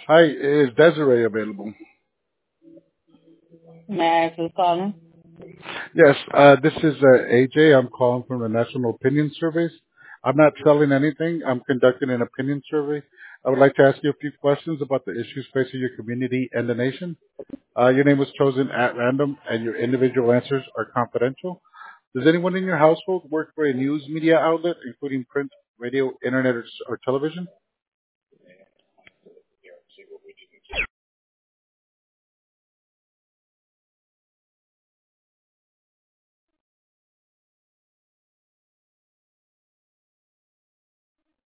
Hi, is Desiree available? May I ask who's calling? Yes, this is AJ. I'm calling from the National Opinion Surveys. I'm not selling anything. I'm conducting an opinion survey. I would like to ask you a few questions about the issues facing your community and the nation. Your name was chosen at random, and your individual answers are confidential. Does anyone in your household work for a news media outlet, including print, radio, internet, or television?